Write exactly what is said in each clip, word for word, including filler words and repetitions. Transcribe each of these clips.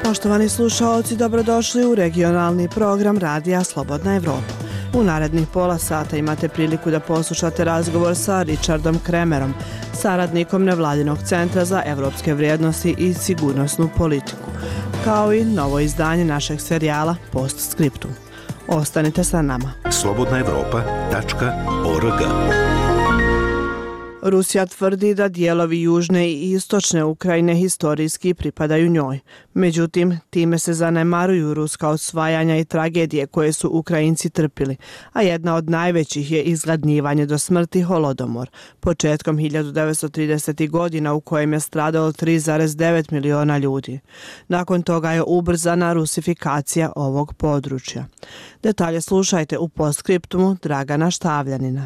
Poštovani slušaoci, dobrodošli u regionalni program Radija Slobodna Evropa. U narednih pola sata imate priliku da poslušate razgovor sa Richardom Kremerom, saradnikom Nevladinog centra za evropske vrijednosti i sigurnosnu politiku, kao i novo izdanje našeg serijala Postscriptum. Ostanite sa nama. slobodna evropa tačka org. Rusija tvrdi da dijelovi južne i istočne Ukrajine historijski pripadaju njoj. Međutim, time se zanemaruju ruska osvajanja i tragedije koje su Ukrajinci trpili, a jedna od najvećih je izgladnjivanje do smrti Holodomor, početkom hiljadu devetsto tridesetih godina u kojem je stradalo tri zarez devet miliona ljudi. Nakon toga je ubrzana rusifikacija ovog područja. Detalje slušajte u postskriptumu Dragana Štavljanina.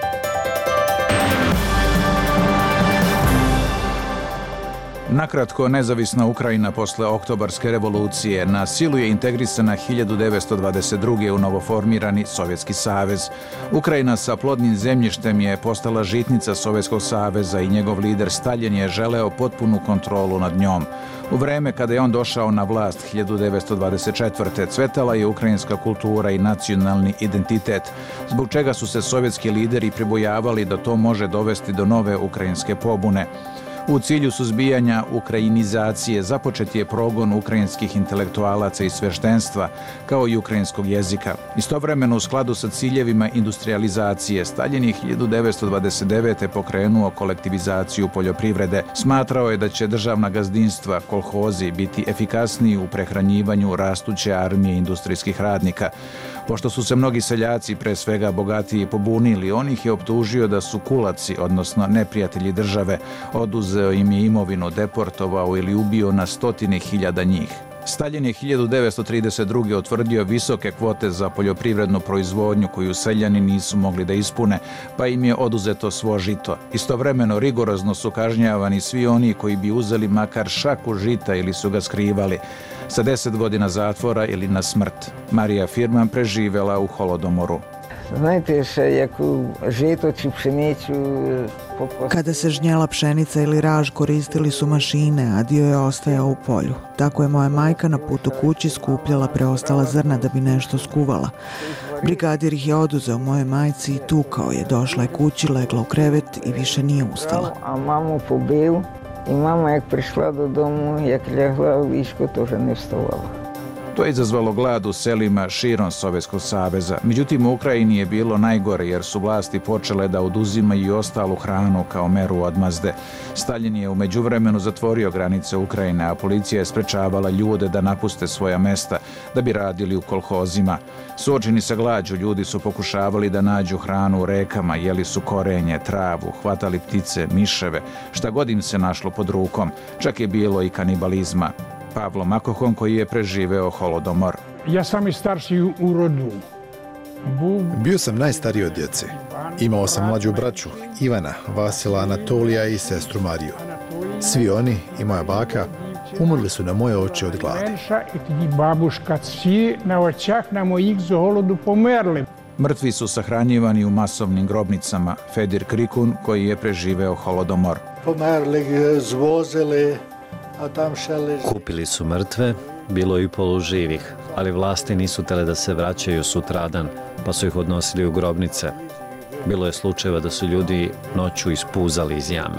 Nakratko, nezavisna Ukrajina posle Oktobarske revolucije na silu je integrisana hiljadu devetsto dvadeset druge. u novoformirani Sovjetski savez. Ukrajina sa plodnim zemljištem je postala žitnica Sovjetskog saveza i njegov lider Staljin je želeo potpunu kontrolu nad njom. U vreme kada je on došao na vlast hiljadu devetsto dvadeset četvrte. cvetala je ukrajinska kultura i nacionalni identitet, zbog čega su se sovjetski lideri pribojavali da to može dovesti do nove ukrajinske pobune. U cilju suzbijanja ukrajinizacije započet je progon ukrajinskih intelektualaca i sveštenstva, kao i ukrajinskog jezika. Istovremeno, u skladu sa ciljevima industrializacije, Staljin je hiljadu devetsto dvadeset devete. pokrenuo kolektivizaciju poljoprivrede. Smatrao je da će državna gazdinstva, kolhozi, biti efikasniji u prehranjivanju rastuće armije industrijskih radnika. Pošto su se mnogi seljaci, pre svega bogatiji, pobunili, on ih je optužio da su kulaci, odnosno neprijatelji države, oduzeo im je imovinu, deportovao ili ubio na stotine hiljada njih. Staljin je hiljadu devetsto trideset druge. utvrdio visoke kvote za poljoprivrednu proizvodnju koju seljani nisu mogli da ispune, pa im je oduzeto svo žito. Istovremeno, rigorozno su kažnjavani svi oni koji bi uzeli makar šaku žita ili su ga skrivali, sa deset godina zatvora ili na smrt. Marija Firman preživela u Holodomoru. Znajte še, jako žito či pšenicu... Kada se žnjela pšenica ili raž, koristili su mašine, a dio je ostajao u polju. Tako je moja majka na putu kući skupljala preostala zrna da bi nešto skuvala. Brigadir ih je oduzeo moje majci i tukao je. Došla je kući, legla u krevet i više nije ustala. A mamu pobio i mama jak prišla do domu, jak ljegla u višku, tože ne vstavala. To je izazvalo glad u selima širom Sovjetskog saveza. Međutim, u Ukrajini je bilo najgore jer su vlasti počele da oduzimaju i ostalu hranu kao meru odmazde. Staljin je u međuvremenu zatvorio granice Ukrajine, a policija je sprečavala ljude da napuste svoja mesta da bi radili u kolhozima. Suočeni sa glađu, ljudi su pokušavali da nađu hranu u rekama, jeli su korenje, travu, hvatali ptice, miševe, šta god im se našlo pod rukom. Čak je bilo i kanibalizma. Pavlo Makohon, koji je preživeo Holodomor. Ja sam i starši u rodu. Bio sam najstariji od djece. Imao sam mlađu braću, Ivana, Vasila, Anatolija i sestru Mariju. Svi oni i moja baka umrli su na moje oči od gladi. Mrtvi su sahranjivani u masovnim grobnicama. Fedir Krikun, koji je preživeo Holodomor. Kupili su mrtve, bilo i poluživih, ali vlasti nisu tele da se vraćaju sutradan, pa su ih odnosili u grobnice. Bilo je slučajeva da su ljudi noću ispuzali iz jame.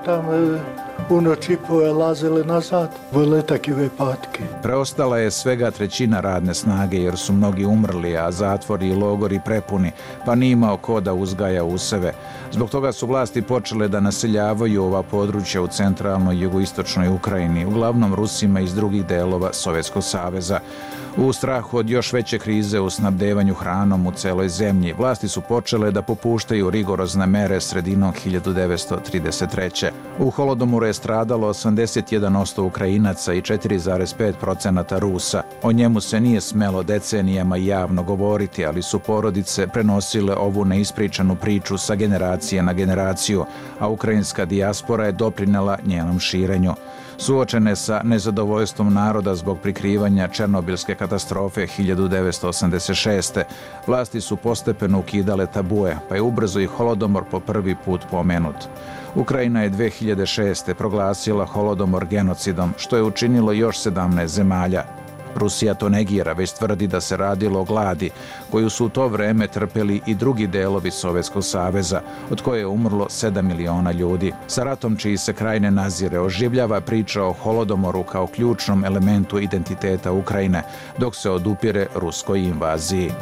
Preostala je svega trećina radne snage jer su mnogi umrli, a zatvori i logori prepuni, pa nije imao ko da uzgaja useve. Zbog toga su vlasti počele da naseljavaju ova područja u centralnoj i jugoistočnoj Ukrajini, uglavnom Rusima iz drugih delova Sovjetskog saveza. U strahu od još veće krize u snabdevanju hranom u celoj zemlji, vlasti su počele da popuštaju rigorozne mere sredinom hiljadu devetsto trideset treće. U Holodomoru je stradalo osamdeset jedan posto Ukrajinaca i četiri zarez pet posto Rusa. O njemu se nije smelo decenijama javno govoriti, ali su porodice prenosile ovu neispričanu priču sa generacije na generaciju, a ukrajinska dijaspora je doprinela njenom širenju. Suočene sa nezadovoljstvom naroda zbog prikrivanja Černobilske katastrofe hiljadu devetsto osamdeset šeste. vlasti su postepeno ukidale tabue, pa je ubrzo i Holodomor po prvi put pomenut. Ukrajina je dve hiljade šeste. proglasila holodomor genocidom, što je učinilo još sedamnaest zemalja. Rusija to negira, već tvrdi da se radilo o gladi, koju su u to vreme trpeli i drugi delovi Sovjetskog saveza, od koje je umrlo sedam miliona ljudi. Sa ratom čiji se kraj ne nazire, oživljava priča o holodomoru kao ključnom elementu identiteta Ukrajine, dok se odupire ruskoj invaziji.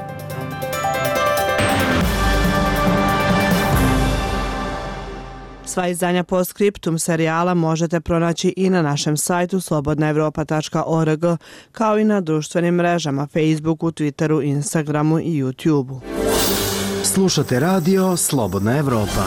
Sva izdanja Postscriptum serijala možete pronaći i na našem sajtu slobodna evropa tačka org, kao i na društvenim mrežama Facebooku, Twitteru, Instagramu i YouTubeu. Slušate radio Slobodna Evropa.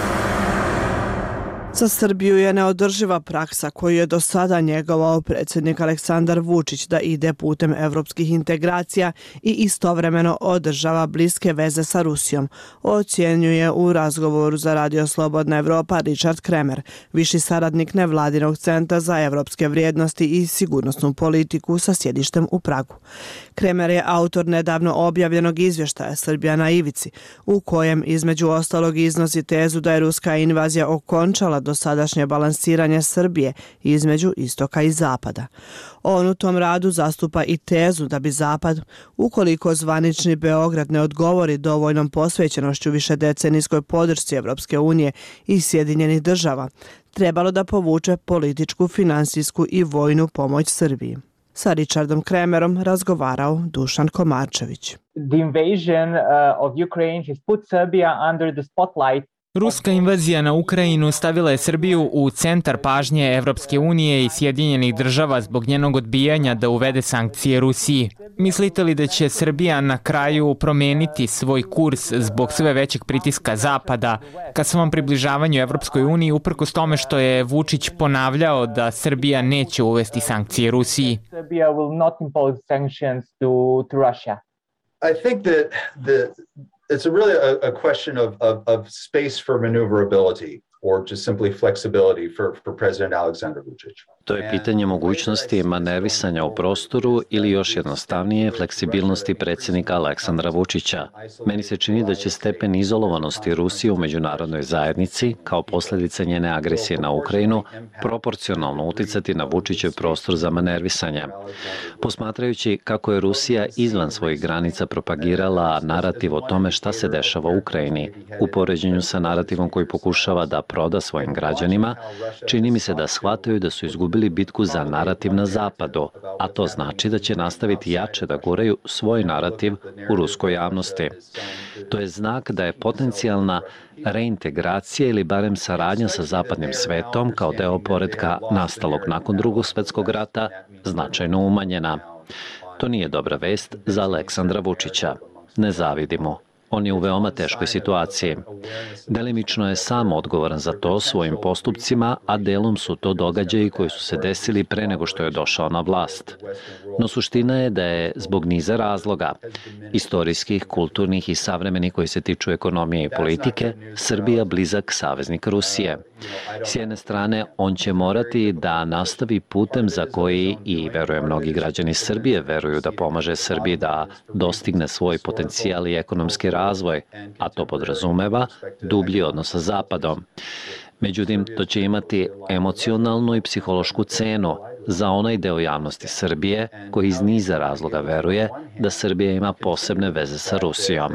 Za Srbiju je neodrživa praksa koju je do sada njegovao predsjednik Aleksandar Vučić da ide putem evropskih integracija i istovremeno održava bliske veze sa Rusijom, ocjenjuje u razgovoru za radio Slobodna Evropa Richard Kremer, viši saradnik nevladinog centra za evropske vrijednosti i sigurnosnu politiku sa sjedištem u Pragu. Kremer je autor nedavno objavljenog izvještaja Srbija na ivici, u kojem između ostalog iznosi tezu da je ruska invazija okončala dosadašnje balansiranje Srbije između istoka i zapada. On u tom radu zastupa i tezu da bi Zapad, ukoliko zvanični Beograd ne odgovori dovoljnom posvećenošću višedecenijskoj podršci Evropske unije i Sjedinjenih država, trebalo da povuče političku, finansijsku i vojnu pomoć Srbiji. Sa Richardom Kremerom razgovarao Dušan Komarčević. The invasion uh, of Ukraine has put Serbia under the spotlight. Ruska invazija na Ukrajinu stavila je Srbiju u centar pažnje Evropske unije i Sjedinjenih država zbog njenog odbijanja da uvede sankcije Rusiji. Mislite li da će Srbija na kraju promeniti svoj kurs zbog sve većeg pritiska Zapada ka svom približavanju Evropskoj uniji, uprkos tome što je Vučić ponavljao da Srbija neće uvesti sankcije Rusiji? Serbia will not impose sanctions to, to Russia. I think that the It's a really a, a question of, of, of space for maneuverability or just simply flexibility for, for President Aleksandar Vučić. To je pitanje mogućnosti manevisanja u prostoru ili još jednostavnije fleksibilnosti predsjednika Aleksandra Vučića. Meni se čini da će stepen izolovanosti Rusije u međunarodnoj zajednici kao posljedica njene agresije na Ukrajinu proporcionalno uticati na Vučićev prostor za manervisanje. Posmatrajući kako je Rusija izvan svojih granica propagirala narativ o tome šta se dešava u Ukrajini, u poređenju sa narativom koji pokušava da proda svojim građanima, čini mi se da shvataju da su izgubili bitku za narativ na zapadu, a to znači da će nastaviti jače da guraju svoj narativ u ruskoj javnosti. To je znak da je potencijalna reintegracija ili barem saradnja sa zapadnim svetom kao deo poretka nastalog nakon Drugog svjetskog rata značajno umanjena. To nije dobra vest za Aleksandra Vučića. Ne zavidimo. On je u veoma teškoj situaciji. Delimično je sam odgovoran za to svojim postupcima, a delom su to događaji koji su se desili pre nego što je došao na vlast. No suština je da je zbog niza razloga, istorijskih, kulturnih i savremenih koji se tiču ekonomije i politike, Srbija blizak saveznik Rusije. S jedne strane, on će morati da nastavi putem za koji i, verujem, mnogi građani Srbije veruju da pomaže Srbiji da dostigne svoj potencijal i ekonomski razvoj, a to podrazumeva dublji odnos sa Zapadom. Međutim, to će imati emocionalnu i psihološku cenu za onaj deo javnosti Srbije koji iz niza razloga veruje da Srbija ima posebne veze sa Rusijom.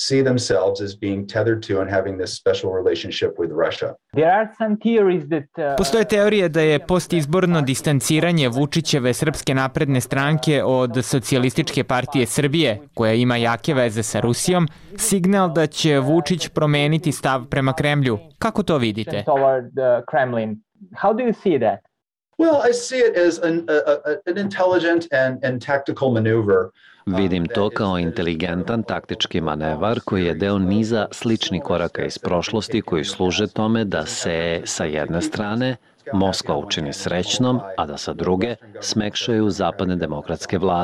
Postoje teorije da je postizborno distanciranje Vučićeve Srpske napredne stranke od Socijalističke partije Srbije, koja ima jake veze sa Rusijom, signal da će Vučić promeniti stav prema Kremlju. Kako to vidite? How do you see that? Well, I see it as an, a, an intelligent and, and tactical maneuver. Vidim to kao inteligentan taktički manevar koji je deo niza sličnih koraka iz prošlosti koji služe tome da se sa jedne strane Moskva učini srećnom, a da sa druge smekšaju zapadne demokratske vlade.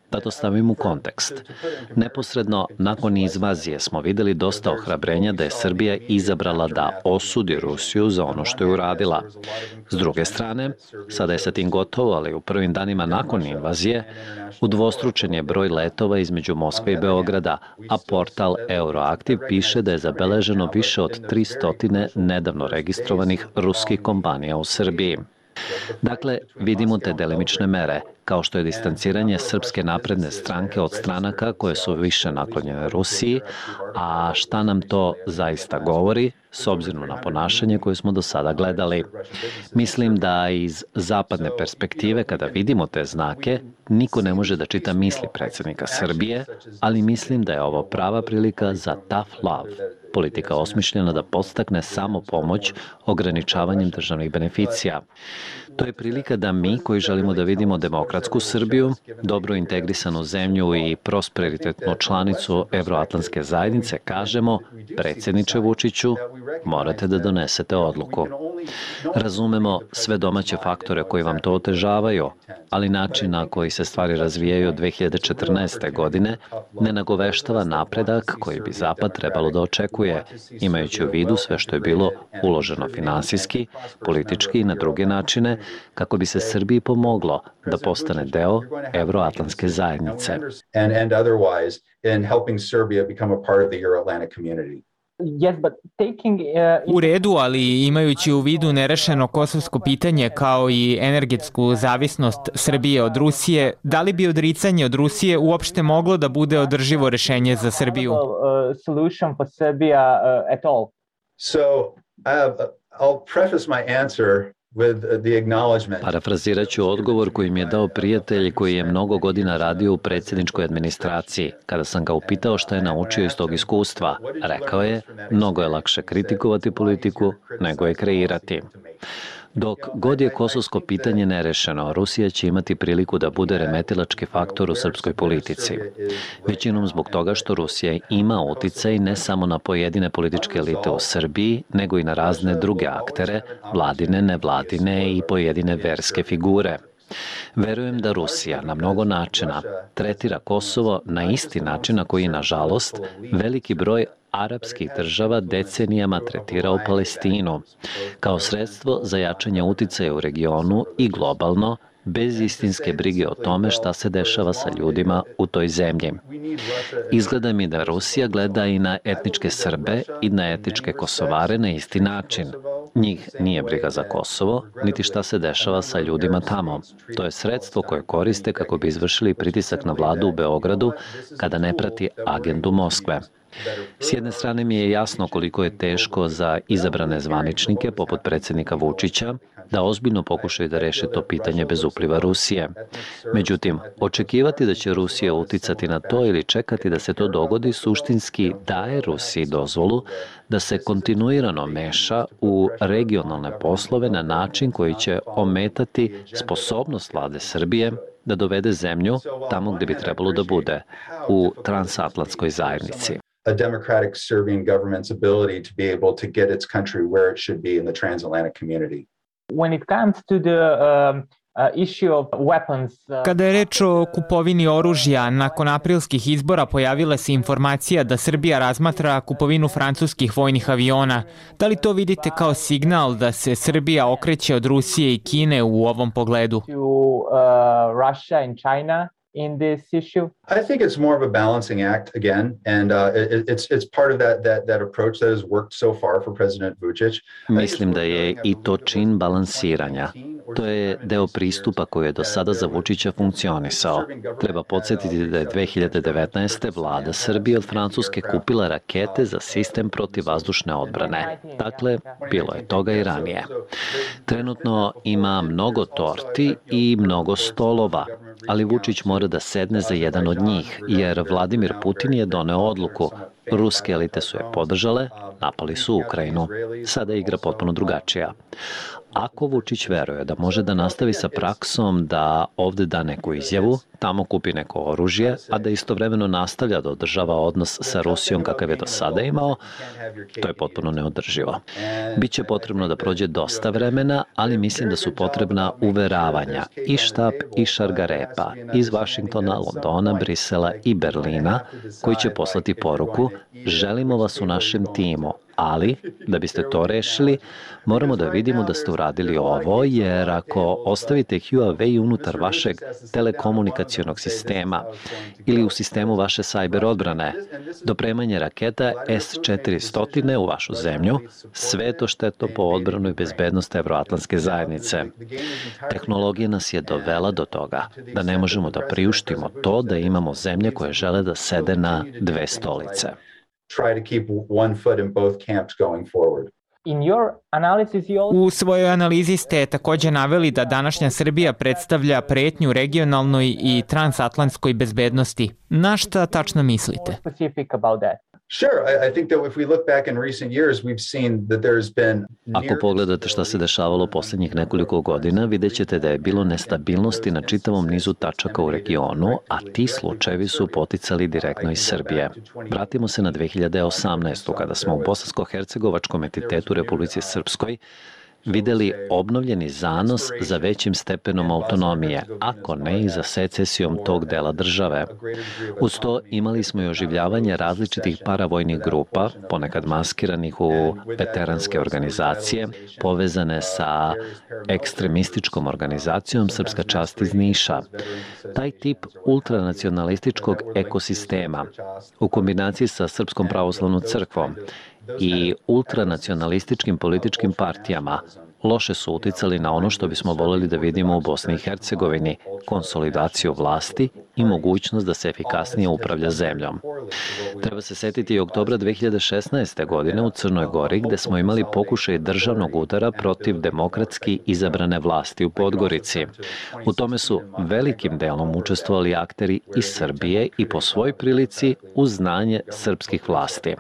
Da to stavim u kontekst. Neposredno nakon invazije smo videli dosta ohrabrenja da je Srbija izabrala da osudi Rusiju za ono što je uradila. S druge strane, sada je sa tim gotovo, ali u prvim danima nakon invazije udvostručen je broj letova između Moskve i Beograda, a portal Euroaktiv piše da je zabeleženo više od tristo nedavno registrovanih ruskih kompanija u Srbiji. Dakle, vidimo te delimične mere, kao što je distanciranje Srpske napredne stranke od stranaka koje su više naklonjene Rusiji, a šta nam to zaista govori, s obzirom na ponašanje koje smo do sada gledali. Mislim da iz zapadne perspektive, kada vidimo te znake, niko ne može da čita misli predsjednika Srbije, ali mislim da je ovo prava prilika za tough love, politika osmišljena da podstakne samo pomoć ograničavanjem državnih beneficija. To je prilika da mi, koji želimo da vidimo demokratsku Srbiju, dobro integrisanu zemlju i prosperitetnu članicu Evroatlantske zajednice, kažemo, predsjedniče Vučiću, morate da donesete odluku. Razumemo sve domaće faktore koji vam to otežavaju, ali način na koji se stvari razvijaju od dve hiljade četrnaeste. godine ne nagoveštava napredak koji bi Zapad trebalo da očekuje, imajući u vidu sve što je bilo uloženo finansijski, politički i na druge načine, kako bi se Srbiji pomoglo da postane deo Evroatlantske zajednice. U redu, ali imajući u vidu nerešeno kosovsko pitanje kao i energetsku zavisnost Srbije od Rusije, da li bi odricanje od Rusije uopšte moglo da bude održivo rešenje za Srbiju? Parafrazirat ću odgovor koji mi je dao prijatelj koji je mnogo godina radio u predsjedničkoj administraciji. Kada sam ga upitao šta je naučio iz tog iskustva, rekao je, mnogo je lakše kritikovati politiku nego je kreirati. Dok god je kosovsko pitanje nerešeno, Rusija će imati priliku da bude remetilački faktor u srpskoj politici. Većinom zbog toga što Rusija ima uticaj ne samo na pojedine političke elite u Srbiji, nego i na razne druge aktere, vladine, nevladine i pojedine verske figure. Verujem da Rusija na mnogo načina tretira Kosovo na isti način na koji, nažalost, veliki broj arapskih država decenijama tretirao Palestinu, kao sredstvo za jačanje uticaja u regionu i globalno, bez istinske brige o tome šta se dešava sa ljudima u toj zemlji. Izgleda mi da Rusija gleda i na etničke Srbe i na etničke Kosovare na isti način. Njih nije briga za Kosovo, niti šta se dešava sa ljudima tamo. To je sredstvo koje koriste kako bi izvršili pritisak na vladu u Beogradu kada ne prati agendu Moskve. S jedne strane mi je jasno koliko je teško za izabrane zvaničnike, poput predsjednika Vučića, da ozbiljno pokušaju da reše to pitanje bez upliva Rusije. Međutim, očekivati da će Rusija uticati na to ili čekati da se to dogodi suštinski daje Rusiji dozvolu da se kontinuirano meša u regionalne poslove na način koji će ometati sposobnost vlade Srbije da dovede zemlju tamo gde bi trebalo da bude, u transatlantskoj zajednici. A democratic Serbian government's ability to be able to get its country where it should be in the transatlantic community. When it comes to the um, uh, issue of weapons, uh, Kada je reč o kupovini oružja, nakon aprilskih izbora pojavila se informacija da Srbija razmatra kupovinu francuskih vojnih aviona. Da li to vidite kao signal da se Srbija okreće od Rusije i Kine u ovom pogledu? To uh, Russia and China in this issue? I think it's more of a balancing act again, and uh, it, it's it's part of that that that approach that has worked so far for President Vučić. Mislim da je i to čin balansiranja. To je deo pristupa koji je do sada za Vučića funkcionisao. Treba podsjetiti da je dve hiljade devetnaeste. vlada Srbije od Francuske kupila rakete za sistem protivvazdušne odbrane. Dakle, bilo je toga i ranije. Trenutno ima mnogo torti i mnogo stolova, ali Vučić mora da sedne za jedan od njih, jer Vladimir Putin je doneo odluku. Ruske elite su je podržale, napali su Ukrajinu. Sada je igra potpuno drugačija. Ako Vučić veruje da može da nastavi sa praksom da ovde da neku izjavu, tamo kupi neko oružje, a da istovremeno nastavlja da održava odnos sa Rusijom kakav je do sada imao, to je potpuno neodrživo. Biće potrebno da prođe dosta vremena, ali mislim da su potrebna uveravanja i štab i šargarepa iz Vašingtona, Londona, Brisela i Berlina, koji će poslati poruku: želimo vas u našem timu, ali da biste to rešili, moramo da vidimo da ste uradili ovo, jer ako ostavite Huawei unutar vašeg telekomunikacionog sistema ili u sistemu vaše sajber odbrane, dopremanje raketa S četiristo u vašu zemlju, sve to štetno po odbranu i bezbednost evroatlantske zajednice. Tehnologija nas je dovela do toga da ne možemo da priuštimo to da imamo zemlje koje žele da sede na dve stolice. Try to keep one foot in both camps going forward. U svojoj analizi ste također naveli da današnja Srbija predstavlja pretnju regionalnoj i transatlantskoj bezbednosti. Na šta tačno mislite? Ako pogledate šta se dešavalo posljednjih nekoliko godina, vidjet ćete da je bilo nestabilnosti na čitavom nizu tačaka u regionu, a ti slučajevi su poticali direktno iz Srbije. Vratimo se na dve hiljade osamnaestu. kada smo u Bosansko-hercegovačkom entitetu Republici Srpskoj videli obnovljeni zanos za većim stepenom autonomije, ako ne i za secesijom tog dela države. Uz to imali smo i oživljavanje različitih paravojnih grupa, ponekad maskiranih u veteranske organizacije, povezane sa ekstremističkom organizacijom Srpska čast iz Niša. Taj tip ultranacionalističkog ekosistema, u kombinaciji sa Srpskom pravoslavnom crkvom i ultranacionalističkim političkim partijama, loše su uticali na ono što bismo voljeli da vidimo u Bosni i Hercegovini, konsolidaciju vlasti i mogućnost da se efikasnije upravlja zemljom. Treba se setiti i oktobra dve hiljade šesnaeste. godine u Crnoj Gori, gde smo imali pokušaj državnog udara protiv demokratski izabrane vlasti u Podgorici. U tome su velikim delom učestvovali akteri iz Srbije i po svoj prilici uz znanje srpskih vlasti.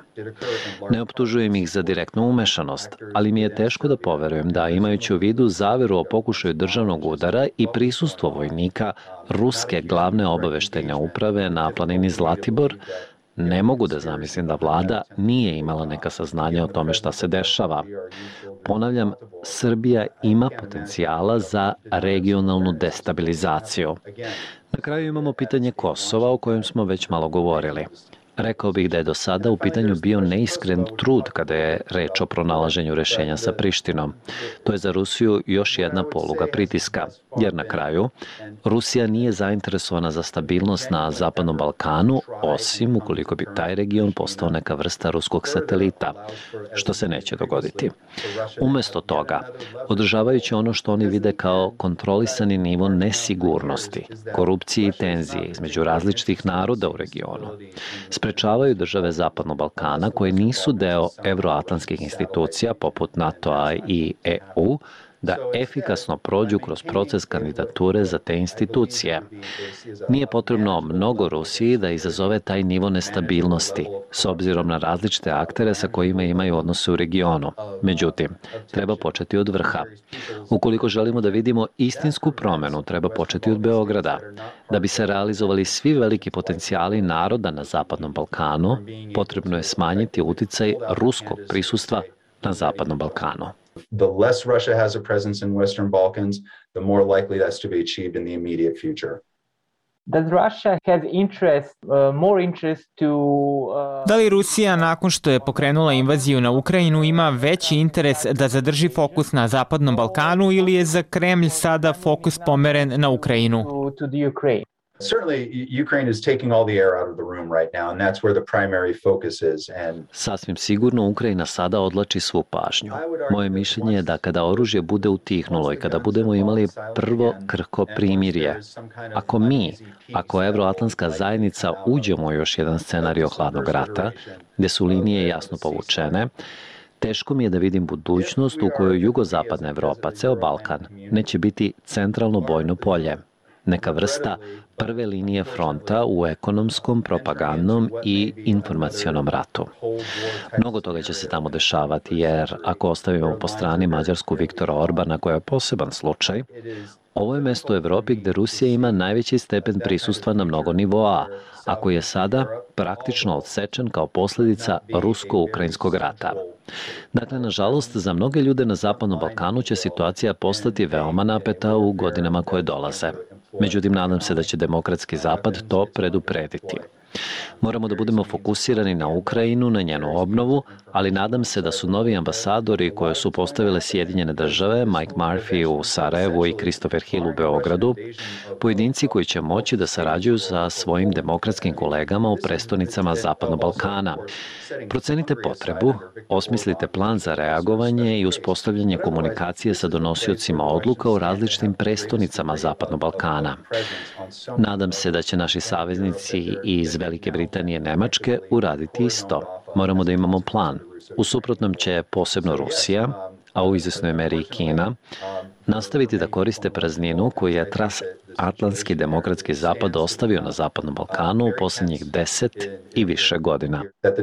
Ne optužujem ih za direktnu umešanost, ali mi je teško da poverujem da, imajući u vidu zaveru o pokušaju državnog udara i prisustvo vojnika ruske glavne obaveštajne uprave na planini Zlatibor, ne mogu da zamislim da vlada nije imala neka saznanja o tome šta se dešava. Ponavljam, Srbija ima potencijala za regionalnu destabilizaciju. Na kraju imamo pitanje Kosova, o kojem smo već malo govorili. Rekao bih da je do sada u pitanju bio neiskren trud kada je reč o pronalaženju rešenja sa Prištinom. To je za Rusiju još jedna poluga pritiska, jer na kraju Rusija nije zainteresovana za stabilnost na Zapadnom Balkanu, osim ukoliko bi taj region postao neka vrsta ruskog satelita, što se neće dogoditi. Umesto toga, održavajući ono što oni vide kao kontrolisani nivo nesigurnosti, korupcije i tenzije između različitih naroda u regionu, sprečavaju države Zapadnog Balkana koje nisu deo evroatlantskih institucija poput NATO-a i E U da efikasno prođu kroz proces kandidature za te institucije. Nije potrebno mnogo Rusiji da izazove taj nivo nestabilnosti, s obzirom na različite aktere sa kojima imaju odnose u regionu. Međutim, treba početi od vrha. Ukoliko želimo da vidimo istinsku promenu, treba početi od Beograda. Da bi se realizovali svi veliki potencijali naroda na Zapadnom Balkanu, potrebno je smanjiti uticaj ruskog prisustva na Zapadnom Balkanu. The less Russia has a presence in Western Balkans, the more likely that's to be achieved in the immediate future. Does Russia has interest, uh, more interest to, uh... Da li Rusija, nakon što je pokrenula invaziju na Ukrajinu, ima veći interes da zadrži fokus na Zapadnom Balkanu ili je za Kremlj sada fokus pomeren na Ukrajinu? To, to the Ukraine? Certainly, Ukraine is taking all the air out of the room right now, and that's where the primary focus is. And Sasvim sigurno Ukrajina sada odlači svu pažnju. Moje mišljenje je da kada oružje bude utihnulo i kada budemo imali prvo krhko primirje, ako mi, ako evroatlantska zajednica uđemo u još jedan scenario hladnog rata, gde su linije jasno povučene, teško mi je da vidim budućnost u kojoj jugozapadna Evropa, ceo Balkan, neće biti centralno bojno polje. neka vrsta prve linije fronta u ekonomskom, propagandnom i informacionom ratu. Mnogo toga će se tamo dešavati, jer ako ostavimo po strani Mađarsku Viktora Orbana, koja je poseban slučaj, ovo je mesto u Evropi gde Rusija ima najveći stepen prisustva na mnogo nivoa, a koji je sada praktično odsečen kao posljedica rusko-ukrajinskog rata. Dakle, nažalost, za mnoge ljude na Zapadnom Balkanu će situacija postati veoma napeta u godinama koje dolaze. Međutim, nadam se da će demokratski Zapad to preduprediti. Moramo da budemo fokusirani na Ukrajinu, na njenu obnovu, ali nadam se da su novi ambasadori koje su postavile Sjedinjene države, Mike Murphy u Sarajevu i Christopher Hill u Beogradu, pojedinci koji će moći da sarađuju sa svojim demokratskim kolegama u prestonicama Zapadnog Balkana. Procenite potrebu, osmislite plan za reagovanje i uspostavljanje komunikacije sa donosiocima odluka u različitim prestonicama Zapadnog Balkana. Nadam se da će naši saveznici iz Velike Britanije i Nemačke uraditi isto. Moramo da imamo plan. U suprotnom će posebno Rusija, a u izvesnoj meri i Kina, nastaviti da koriste prazninu koju je transatlantski demokratski zapad ostavio na Zapadnom Balkanu u posljednjih deset i više godina.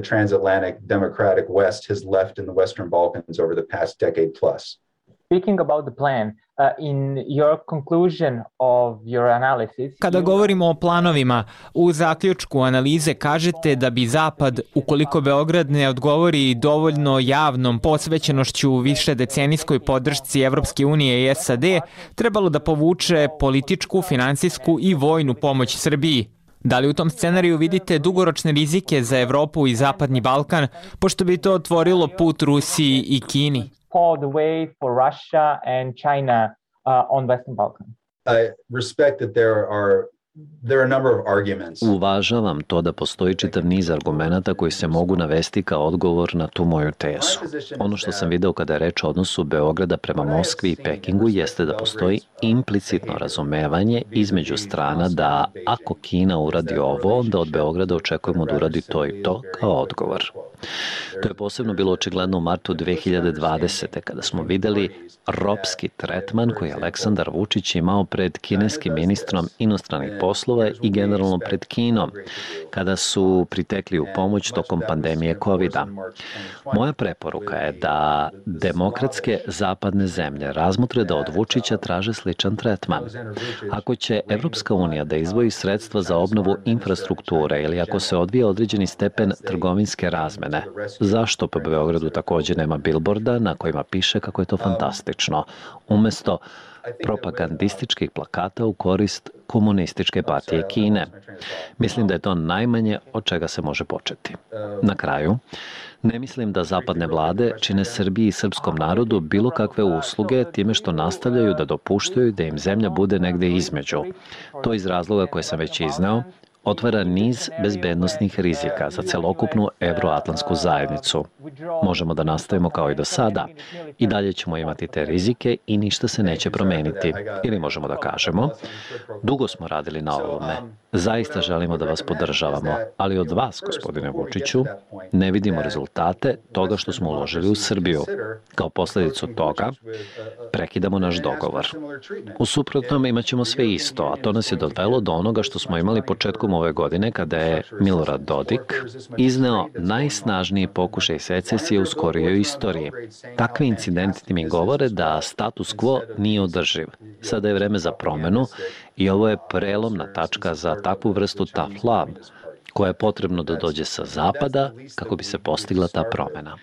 Speaking about the plan, uh, in your conclusion of your analysis... Kada govorimo o planovima, u zaključku analize kažete da bi Zapad, ukoliko Beograd ne odgovori dovoljno javnom posvećenošću više decenijskoj podršci Evropske unije i S A D, trebalo da povuče političku, finansijsku i vojnu pomoć Srbiji. Da li u tom scenariju vidite dugoročne rizike za Evropu i Zapadni Balkan, pošto bi to otvorilo put Rusiji i Kini? The way for Russia and China uh, on Western Balkan. I respect that there are there are a number of arguments. Uvažavam to da postoji čitav niz argumenata koji se mogu navesti kao odgovor na tu moju tezu. Ono što sam video kada je reč o odnosu Beograda prema Moskvi i Pekingu jeste da postoji implicitno razumevanje između strana da ako Kina uradi ovo, onda od Beograda očekujemo da uradi to i to kao odgovor. To je posebno bilo očigledno u martu dve hiljade dvadesete. kada smo videli ropski tretman koji je Aleksandar Vučić imao pred kineskim ministrom inostranih poslova i generalno pred Kinom, kada su pritekli u pomoć tokom pandemije kovida. Moja preporuka je da demokratske zapadne zemlje razmotre da od Vučića traže sličan tretman. Ako će Evropska unija da izdvoji sredstva za obnovu infrastrukture ili ako se odvija određeni stepen trgovinske razmene, zašto po Beogradu također nema bilborda na kojima piše kako je to fantastično, umesto propagandističkih plakata u korist komunističke partije Kine? Mislim da je to najmanje od čega se može početi. Na kraju, ne mislim da zapadne vlade čine Srbiji i srpskom narodu bilo kakve usluge time što nastavljaju da dopuštaju da im zemlja bude negde između. To iz razloga koje sam već izneo, otvara niz bezbednostnih rizika za celokupnu evroatlantsku zajednicu. Možemo da nastavimo kao i do sada. I dalje ćemo imati te rizike i ništa se neće promeniti. Ili možemo da kažemo, dugo smo radili na ovome. Zaista želimo da vas podržavamo, ali od vas, gospodine Vučiću, ne vidimo rezultate toga što smo uložili u Srbiju. Kao posledicu toga, prekidamo naš dogovor. U suprotnom imat ćemo sve isto, a to nas je dovelo do onoga što smo imali početkom ove godine kada je Milorad Dodik izneo najsnažniji pokušaj secesije u skorijoj istoriji. Takvi incidenti mi govore da status quo nije održiv. Sada je vreme za promenu i ovo je prelomna tačka za takvu vrstu tough love, koja je potrebno da dođe sa zapada kako bi se postigla ta promena.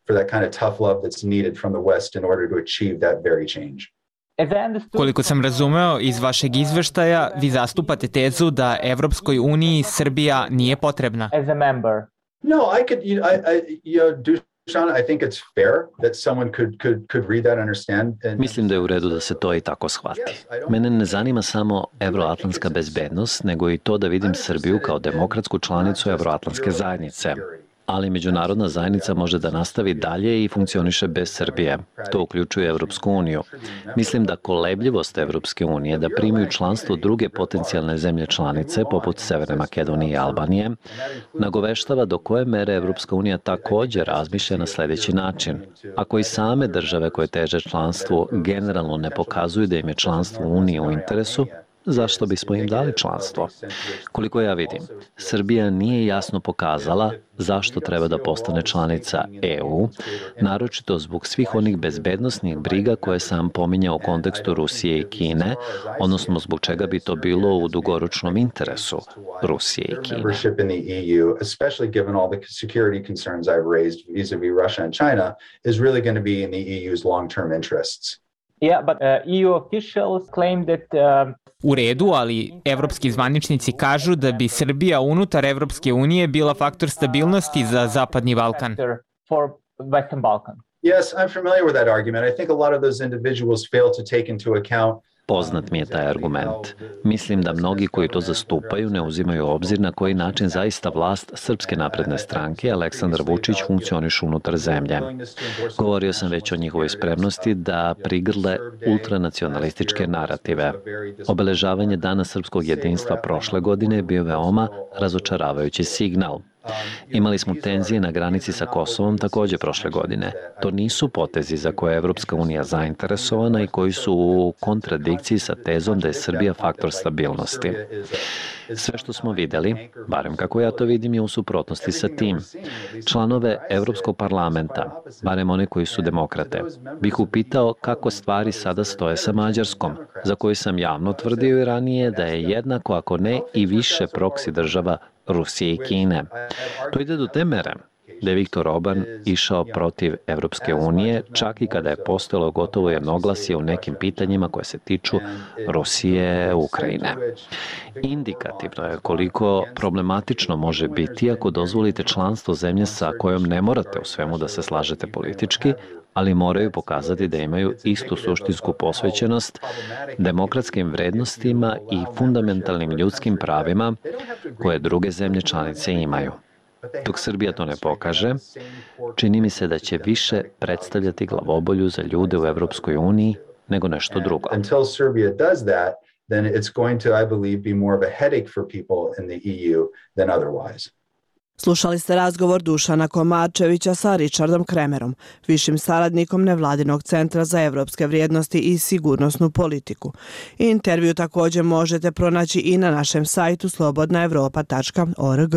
Koliko sam razumeo iz vašeg izveštaja, vi zastupate tezu da Evropskoj uniji Srbija nije potrebna. As a member. No, I could, you know, I, I, you know, Dušan, I think it's fair that someone could, could, could read that and understand. And... Mislim da je u redu da se to i tako shvati. Mene ne zanima samo evroatlantska bezbednost, nego i to da vidim Srbiju kao demokratsku članicu evroatlantske zajednice. Ali međunarodna zajednica može da nastavi dalje i funkcioniše bez Srbije. To uključuje Evropsku uniju. Mislim da kolebljivost Evropske unije da primaju članstvo druge potencijalne zemlje članice, poput Severne Makedonije i Albanije, nagoveštava do koje mere Evropska unija također razmišlja na sljedeći način. Ako i same države koje teže članstvu generalno ne pokazuju da im je članstvo u Uniji u interesu, zašto bismo im dali članstvo? Koliko ja vidim, Srbija nije jasno pokazala zašto treba da postane članica E U, naročito zbog svih onih bezbednosnih briga koje sam pominjao u kontekstu Rusije i Kine, odnosno zbog čega bi to bilo u dugoročnom interesu Rusije i Kine. Yeah, but uh, E U officials claim that uh, U redu, ali evropski zvaničnici kažu da bi Srbija unutar Evropske unije bila faktor stabilnosti za Zapadni Balkan. For Western Balkan. Yes, I'm familiar with that argument. I think a lot of those individuals fail to take into account Poznat mi je taj argument. Mislim da mnogi koji to zastupaju ne uzimaju u obzir na koji način zaista vlast Srpske napredne stranke Aleksandar Vučić funkcioniše unutar zemlje. Govorio sam već o njihovoj spremnosti da prigrle ultranacionalističke narative. Obeležavanje Dana srpskog jedinstva prošle godine je bio veoma razočaravajući signal. Imali smo tenzije na granici sa Kosovom takođe prošle godine. To nisu potezi za koje je Evropska unija zainteresovana i koji su u kontradikciji sa tezom da je Srbija faktor stabilnosti. Sve što smo videli, barem kako ja to vidim, je u suprotnosti sa tim. Članove Evropskog parlamenta, barem one koji su demokrate, bih upitao kako stvari sada stoje sa Mađarskom, za koju sam javno tvrdio i ranije da je jednako, ako ne i više proksi država Rusije i Kine. To ide do te mere da je Viktor Orban išao protiv Evropske unije, čak i kada je postojalo gotovo jednoglasje u nekim pitanjima koje se tiču Rusije, Ukrajine. Indikativno je koliko problematično može biti ako dozvolite članstvo zemlje sa kojom ne morate u svemu da se slažete politički, ali moraju pokazati da imaju istu suštinsku posvećenost demokratskim vrednostima i fundamentalnim ljudskim pravima koje druge zemlje članice imaju. Dok Srbija to ne pokaže, čini mi se da će više predstavljati glavobolju za ljude u Evropskoj uniji nego nešto drugo. Until Serbia does that, then it's going to, I believe, be more of a headache for people in the E U than otherwise. Slušali ste razgovor Dušana Komarčevića sa Richardom Kremerom, višim saradnikom Nevladinog centra za evropske vrijednosti i sigurnosnu politiku. Intervju također možete pronaći i na našem sajtu slobodna evropa tačka org.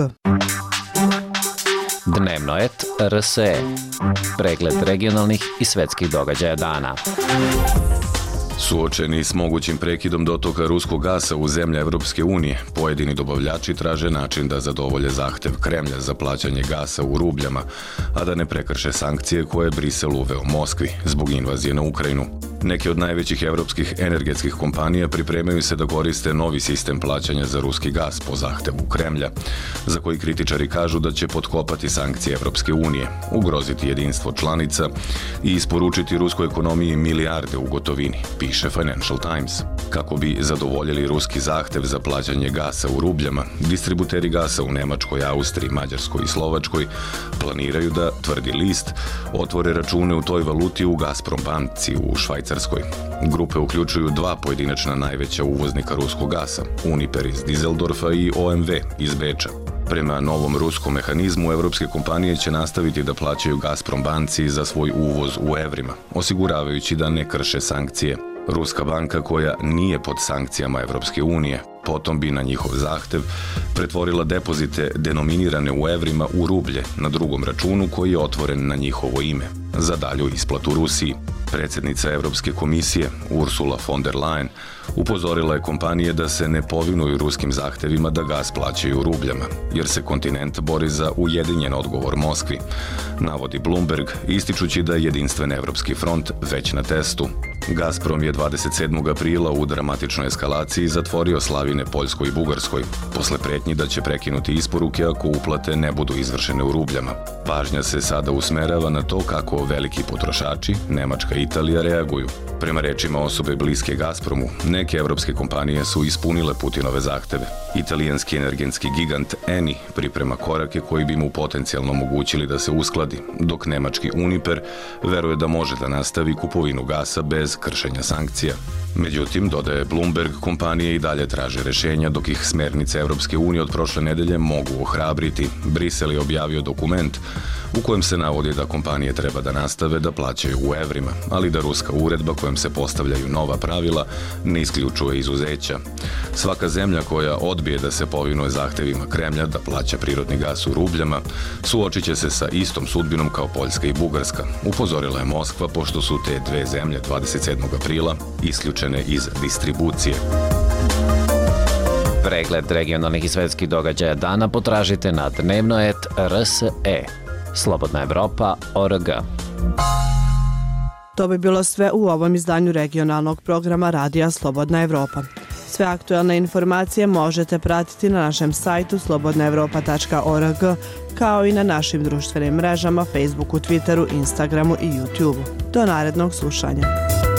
Dnevnoet R S E. Pregled regionalnih i svetskih događaja dana. Suočeni s mogućim prekidom dotoka ruskog gasa u zemlje Evropske unije, pojedini dobavljači traže način da zadovolje zahtev Kremlja za plaćanje gasa u rubljama, a da ne prekrše sankcije koje je Brisel uveo Moskvi zbog invazije na Ukrajinu. Neke od najvećih evropskih energetskih kompanija pripremaju se da koriste novi sistem plaćanja za ruski gas po zahtevu Kremlja, za koji kritičari kažu da će potkopati sankcije Evropske unije, ugroziti jedinstvo članica i isporučiti ruskoj ekonomiji milijarde u gotovini, piše Financial Times. Kako bi zadovoljili ruski zahtev za plaćanje gasa u rubljama, distributeri gasa u Nemačkoj, Austriji, Mađarskoj i Slovačkoj planiraju da, tvrdi list, otvore račune u toj valuti u Gazprom banci u Švajcarskoj. Grupe uključuju dva pojedinačna najveća uvoznika ruskog gasa, Uniper iz Dizeldorfa i O M V iz Beča. Prema novom ruskom mehanizmu, evropske kompanije će nastaviti da plaćaju Gazprom banci za svoj uvoz u evrima, osiguravajući da ne krše sankcije. Ruska banka, koja nije pod sankcijama Evropske unije, potom bi na njihov zahtev pretvorila depozite denominirane u evrima u rublje na drugom računu koji je otvoren na njihovo ime za dalju isplatu Rusiji. Predsjednica Evropske komisije Ursula von der Leyen upozorila je kompanije da se ne povinuju ruskim zahtevima da gas plaćaju rubljama, jer se kontinent bori za ujedinjen odgovor Moskvi, navodi Bloomberg, ističući da je jedinstven Evropski front već na testu. Gazprom je dvadeset sedmog aprila u dramatičnoj eskalaciji zatvorio slavine Poljskoj i Bugarskoj, posle pretnji da će prekinuti isporuke ako uplate ne budu izvršene u rubljama. Pažnja se sada usmerava na to kako veliki potrošači, Nemačka i Italija, reaguju. Prema rečima osobe bliske Gazpromu, neke evropske kompanije su ispunile Putinove zahteve. Italijanski energetski gigant Eni priprema korake koji bi mu potencijalno omogućili da se uskladi, dok nemački Uniper veruje da može da nastavi kupovinu gasa bez kršenja sankcija. Međutim, dodaje Bloomberg, kompanije i dalje traže rešenja dok ih smernice Evropske unije od prošle nedelje mogu ohrabriti. Brisel je objavio dokument u kojem se navodi da kompanije treba da nastave da plaćaju u evrima, ali da ruska uredba kojom se postavljaju nova pravila ne isključuje izuzeća. Svaka zemlja koja odbije da se povinuje zahtevima Kremlja da plaća prirodni gas u rubljama suočit će se sa istom sudbinom kao Poljska i Bugarska, upozorila je Moskva, pošto su te dve zemlje dvadeset sedmog aprila isključene iz distribucije. Pregled regionalnih i svetskih događaja dana potražite na dnevnoet R S E. Slobodna Evropa точка O R G. To bi bilo sve u ovom izdanju regionalnog programa Radija Slobodna Evropa. Sve aktuelne informacije možete pratiti na našem sajtu slobodna evropa tačka O R G, kao i na našim društvenim mrežama Facebooku, Twitteru, Instagramu i YouTubeu. Do narednog slušanja.